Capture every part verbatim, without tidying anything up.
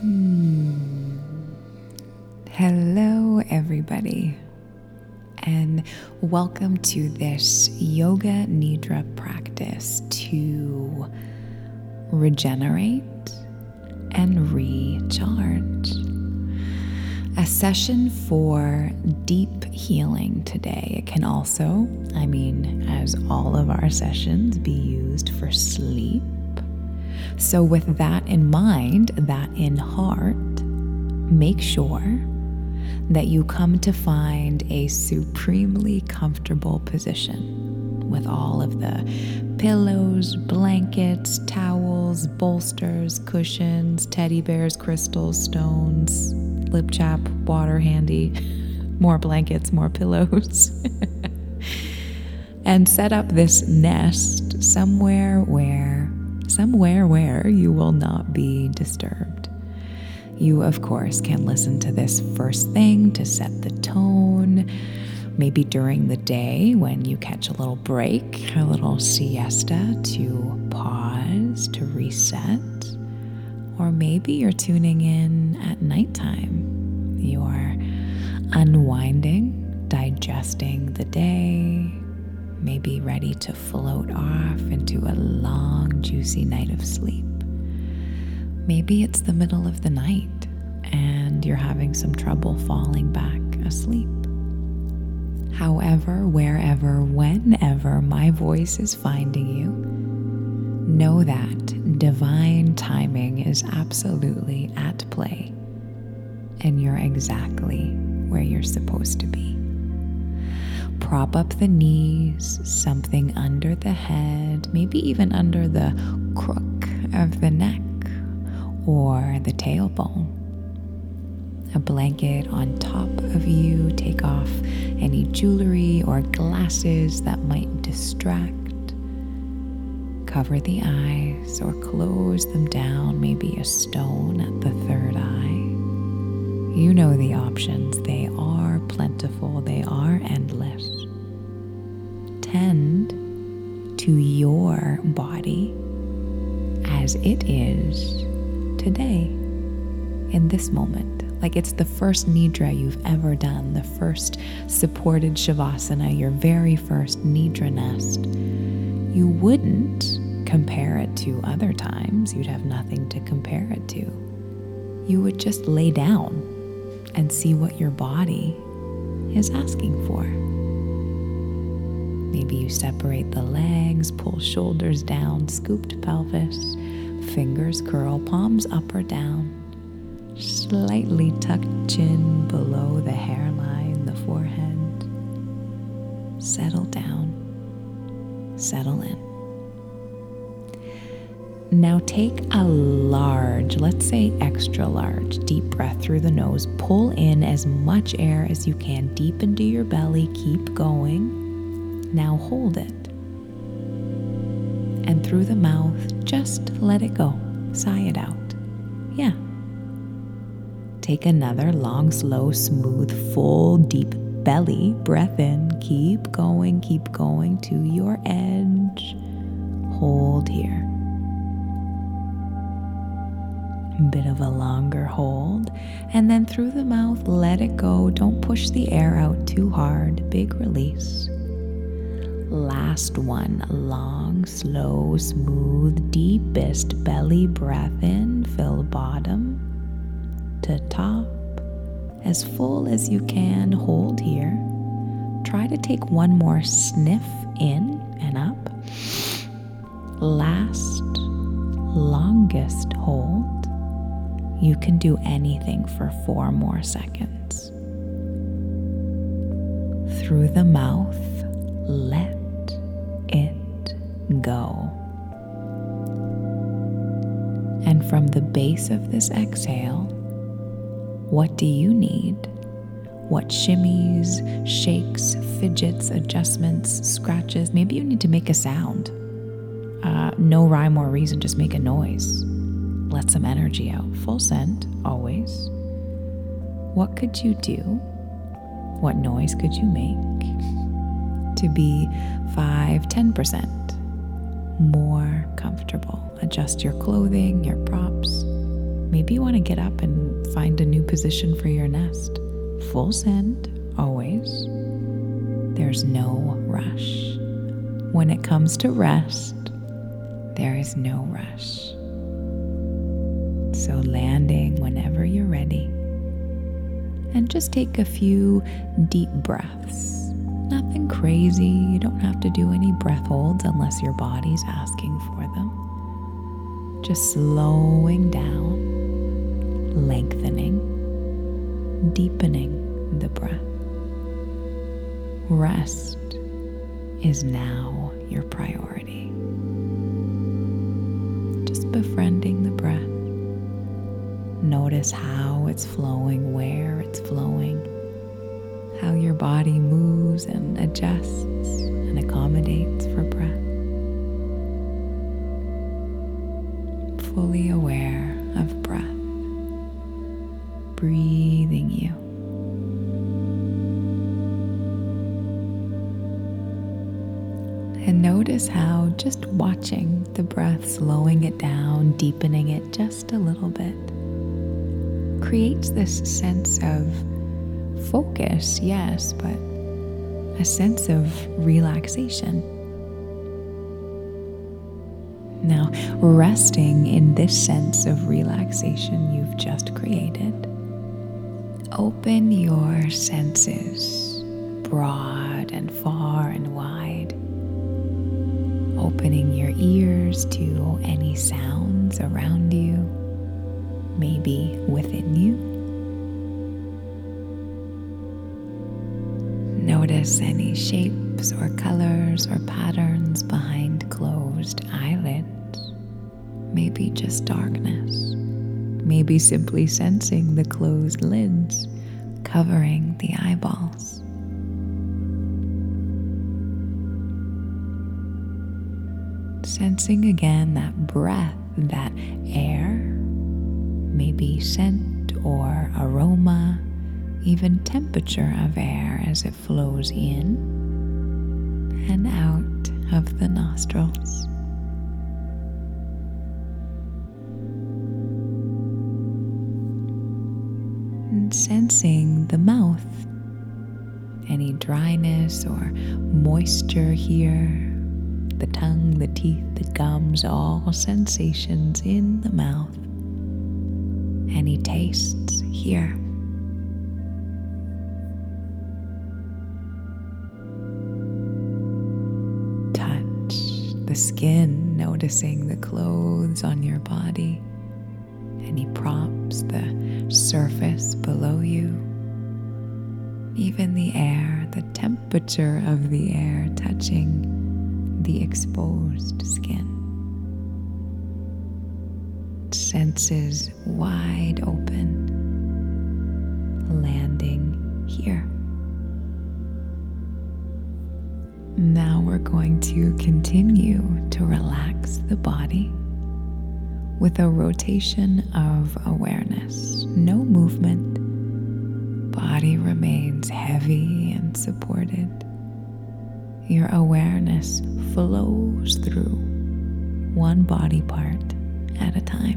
Hmm. Hello, everybody, and welcome to this Yoga Nidra practice to regenerate and recharge. A session for deep healing today. It can also, I mean, as all of our sessions, be used for sleep. So with that in mind, that in heart, make sure that you come to find a supremely comfortable position with all of the pillows, blankets, towels, bolsters, cushions, teddy bears, crystals, stones, lip chap, water handy, more blankets, more pillows. And set up this nest somewhere where Somewhere where you will not be disturbed. You, of course, can listen to this first thing to set the tone, maybe during the day when you catch a little break, a little siesta to pause, to reset, or maybe you're tuning in at nighttime. You are unwinding, digesting the day, maybe ready to float off into a long, juicy night of sleep. Maybe it's the middle of the night and you're having some trouble falling back asleep. However, wherever, whenever my voice is finding you, know that divine timing is absolutely at play and you're exactly where you're supposed to be. Prop up the knees, something under the head, maybe even under the crook of the neck or the tailbone. A blanket on top of you. Take off any jewelry or glasses that might distract. Cover the eyes or close them down, maybe a stone at the third eye. You know the options. They are plentiful. They are endless. Tend to your body as it is today, in this moment. Like it's the first Nidra you've ever done, the first supported Shavasana, your very first Nidra nest. You wouldn't compare it to other times. You'd have nothing to compare it to. You would just lay down and see what your body is asking for. Maybe you separate the legs, pull shoulders down, scooped pelvis, fingers curl, palms up or down, slightly tuck chin below the hairline, the forehead. Settle down, settle in. Now take a large, let's say extra large, deep breath through the nose. Pull in as much air as you can deep into your belly. Keep going. Now hold it. And through the mouth, just let it go. Sigh it out. Yeah. Take another long, slow, smooth, full, deep belly breath in. Keep going, keep going to your edge. Hold here. Bit of a longer hold, and then through the mouth, let it go. Don't push the air out too hard. Big release. Last one, long, slow, smooth, deepest belly breath in. Fill bottom to top, as full as you can. Hold here. Try to take one more sniff in and up. Last, longest hold. You can do anything for four more seconds. Through the mouth, let it go. And from the base of this exhale, what do you need? What shimmies, shakes, fidgets, adjustments, scratches? Maybe you need to make a sound. Uh, no rhyme or reason, just make a noise. Let some energy out. Full send, always. What could you do? What noise could you make to be five, ten percent more comfortable? Adjust your clothing, your props. Maybe you want to get up and find a new position for your nest. Full send, always. There's no rush. When it comes to rest, there is no rush. So landing whenever you're ready. And just take a few deep breaths. Nothing crazy. You don't have to do any breath holds unless your body's asking for them. Just slowing down, lengthening, deepening the breath. Rest is now your priority. Just befriending the breath. Notice how it's flowing, where it's flowing, how your body moves and adjusts and accommodates for breath. Fully aware of breath, breathing you. And notice how just watching the breath, slowing it down, deepening it just a little bit, creates this sense of focus, yes, but a sense of relaxation. Now, resting in this sense of relaxation you've just created, open your senses broad and far and wide, opening your ears to any sounds around you, maybe within you. Notice any shapes or colors or patterns behind closed eyelids. Maybe just darkness. Maybe simply sensing the closed lids covering the eyeballs. Sensing again that breath, that air, maybe scent or aroma, even temperature of air as it flows in and out of the nostrils. And sensing the mouth, any dryness or moisture here, the tongue, the teeth, the gums, all sensations in the mouth. Any tastes here. Touch the skin, noticing the clothes on your body, any props, the surface below you, even the air, the temperature of the air touching the exposed skin. Senses wide open, landing here. Now we're going to continue to relax the body with a rotation of awareness. No movement. Body remains heavy and supported. Your awareness flows through one body part at a time.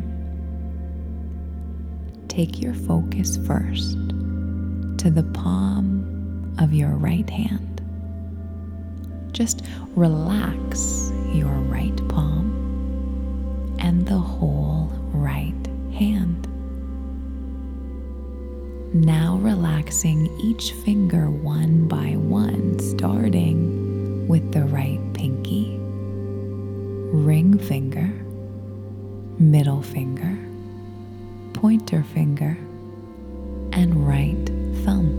Take your focus first to the palm of your right hand. Just relax your right palm and the whole right hand. Now relaxing each finger one by one, starting with the right pinky, ring finger, middle finger, pointer finger, and right thumb.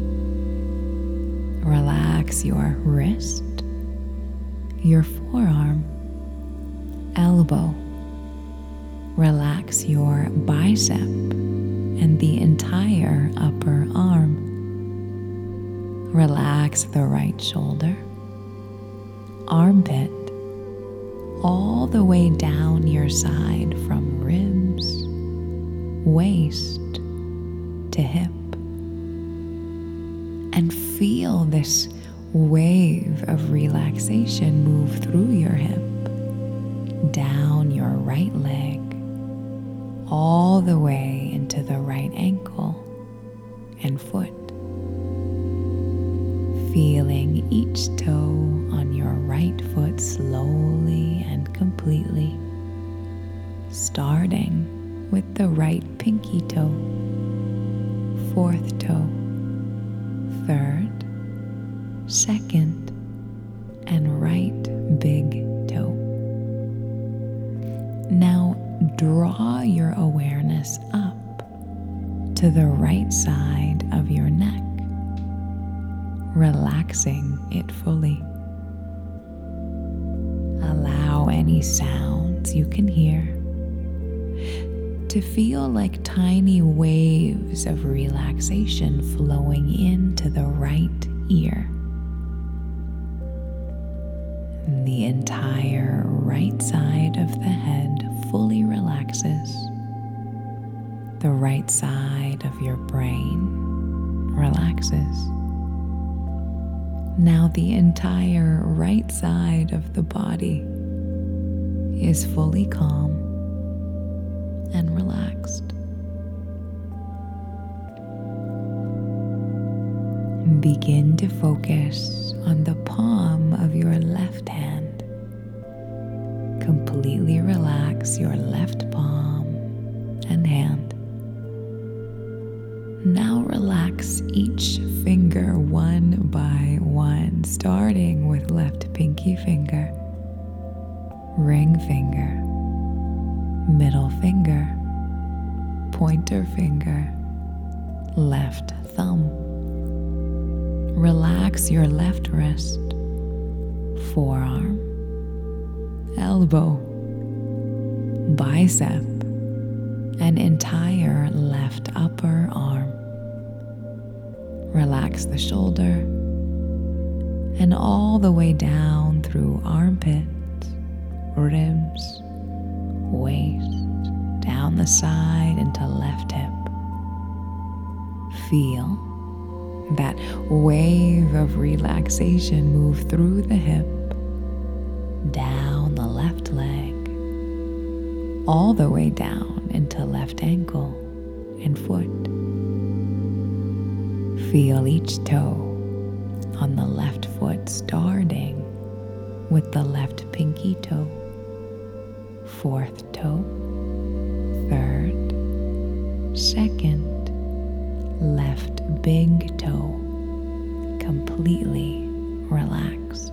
Relax your wrist, your forearm, elbow. Relax your bicep and the entire upper arm. Relax the right shoulder, armpit, all the way down your side from ribs, waist to hip. And feel this wave of relaxation move through your hip, down your right leg, all the way into the right ankle and foot. Feeling each toe on your right foot slowly and completely, starting with the right pinky toe, fourth toe, third, second, and right big toe. Now draw your awareness up to the right side of your neck, relaxing it fully. Allow any sounds you can hear to feel like tiny waves of relaxation flowing into the right ear. The entire right side of the head fully relaxes. The right side of your brain relaxes. Now the entire right side of the body is fully calm and relaxed. Begin to focus on the palm of your left hand. Completely relax your left palm and hand. Now relax each finger one by one, starting with left pinky finger, ring finger, middle finger, pointer finger, left thumb. Relax your left wrist, forearm, elbow, bicep, and entire left upper arm. Relax the shoulder and all the way down through armpits, ribs, waist, down the side into left hip. Feel that wave of relaxation move through the hip, down the left leg, all the way down into left ankle and foot. Feel each toe on the left foot, starting with the left pinky toe, fourth toe, third, second, left big toe, completely relaxed.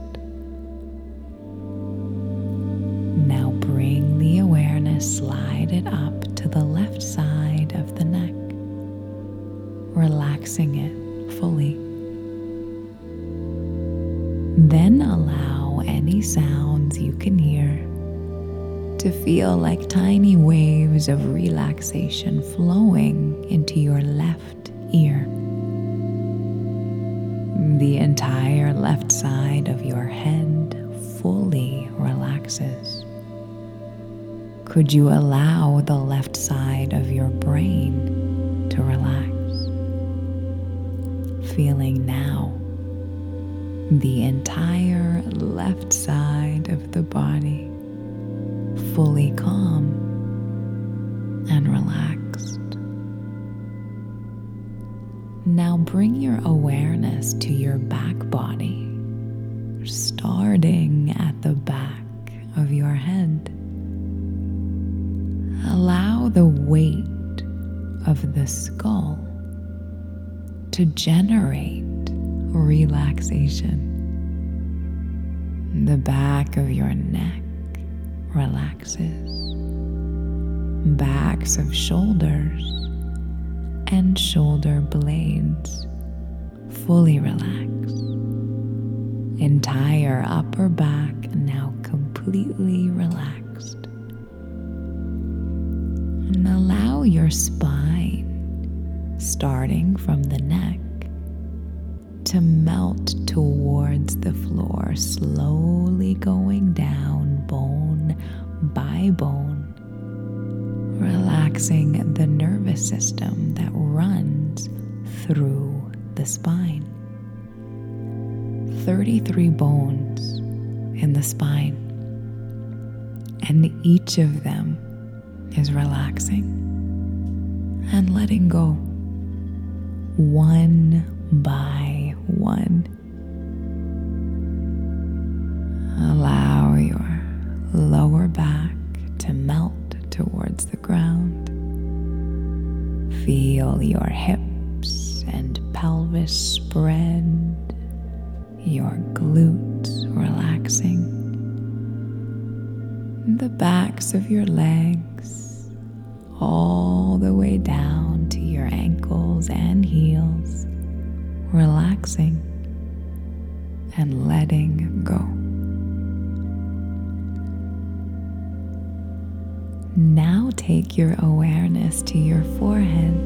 Now bring the awareness, slide it up to the left side of the neck, relaxing it fully. Then allow any sounds you can hear to feel like tiny waves of relaxation flowing into your left ear. The entire left side of your head fully relaxes. Could you allow the left side of your brain to relax? Feeling now the entire left side of the body fully calm and relaxed. Now bring your awareness to your back body, starting at the back of your head. Allow the weight of the skull to generate relaxation. The back of your neck relaxes. Backs of shoulders and shoulder blades fully relax. Entire upper back now completely relaxed. And allow your spine, starting from the neck, to melt towards the floor, slowly going down bone by bone, relaxing the nervous system that runs through the spine. thirty-three bones in the spine, and each of them is relaxing and letting go one by one. Allow your lower back to melt towards the ground. Feel your hips and pelvis spread, your glutes relaxing, the backs of your legs all the way down to your ankles and heels, relaxing and letting go. Now take your awareness to your forehead.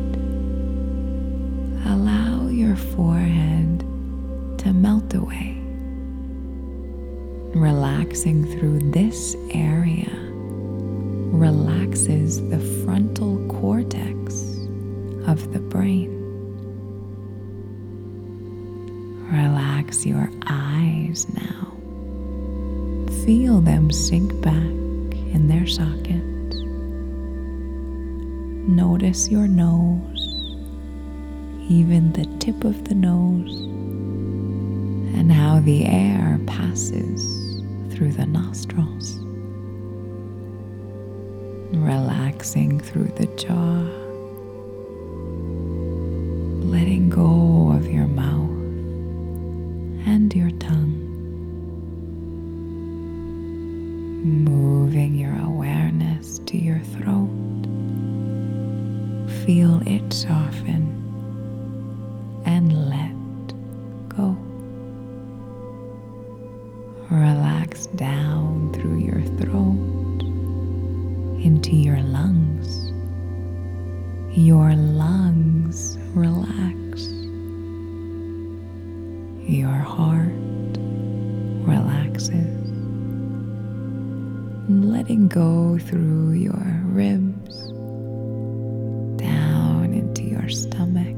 Allow your forehead to melt away. Relaxing through this area relaxes the frontal cortex of the brain. Relax your eyes now. Feel them sink back in their sockets. Notice your nose, even the tip of the nose, and how the air passes through the nostrils. Relaxing through the jaw, letting go of your mouth and your tongue. Moving your awareness to your throat. Feel it soften and let go. Relax down through your throat into your lungs. Your lungs relax. Your heart relaxes. Letting go through your ribs, down into your stomach,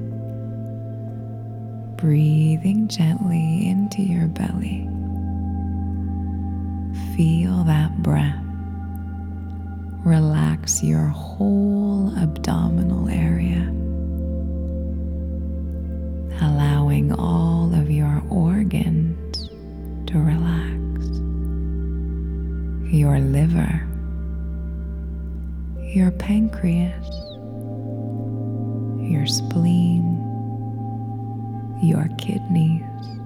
breathing gently into your belly. Feel that breath. Relax your whole abdominal area, allowing all of your organs to relax. Your liver, your pancreas, your spleen, your kidneys.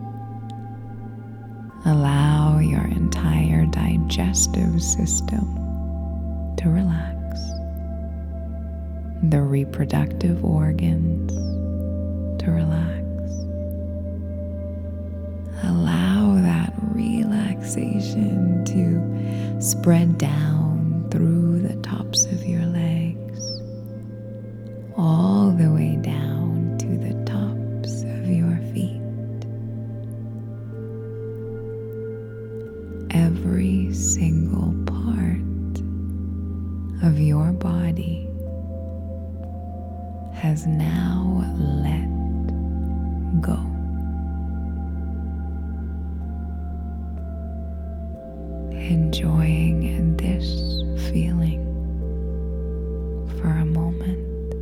Allow your entire digestive system to relax. The reproductive organs to relax. Allow that relaxation to spread down through the tops of your legs, all the way down to the tops of your feet. Every single part of your body has now let go. Enjoying this feeling for a moment.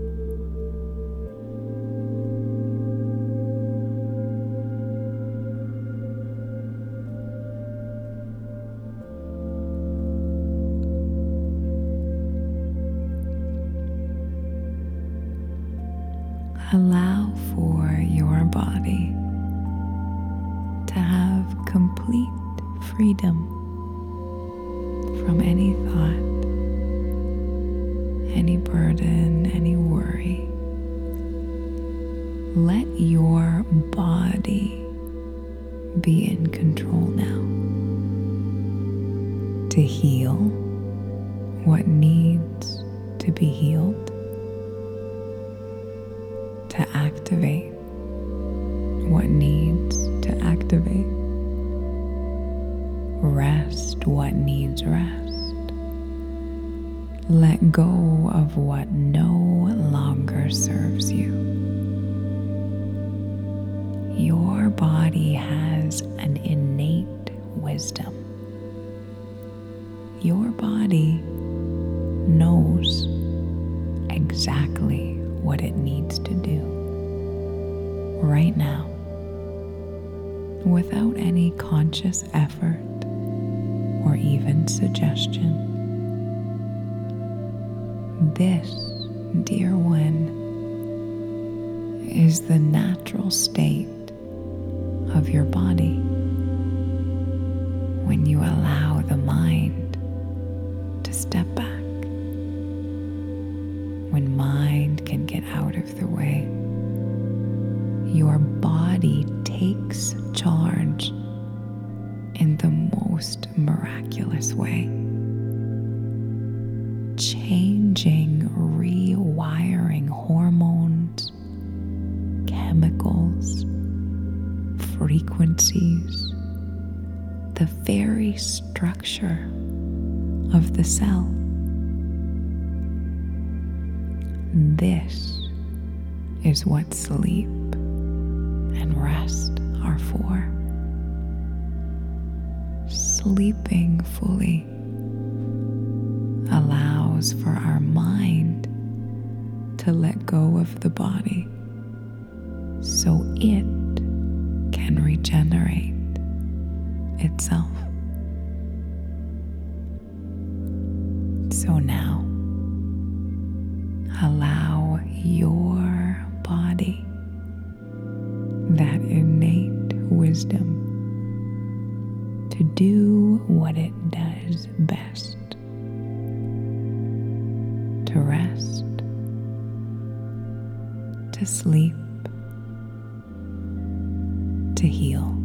Allow for your body to have complete freedom from any thought, any burden, any worry. Let your body be in control now to heal what needs to be healed, to activate what needs to activate, rest what needs rest. Let go of what no longer serves you. Your body has an innate wisdom. Your body knows exactly what it needs to do right now without any conscious effort or even suggestion. This, dear one, is the natural state of your body when you allow the mind to step back, when mind can get out of the way. Your body takes charge in the most miraculous way, changing, rewiring hormones, chemicals, frequencies, the very structure of the cell. This is what sleep and rest are for. Sleeping fully allows for our mind to let go of the body so it can regenerate itself. So now, allow your body that innate wisdom to do what it does best, to rest, to sleep, to heal.